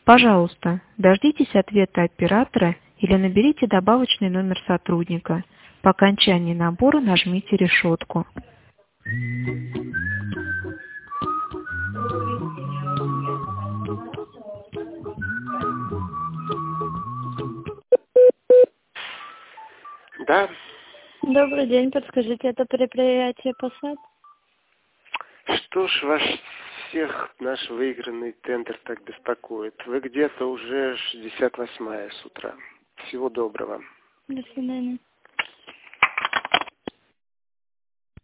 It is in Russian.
Пожалуйста, дождитесь ответа оператора или наберите добавочный номер сотрудника. По окончании набора нажмите решетку. Да. Добрый день, подскажите, это предприятие «Посад»? Что ж ваш всех наш выигранный тендер так беспокоит? Вы где-то уже 68-я с утра. Всего доброго. До свидания.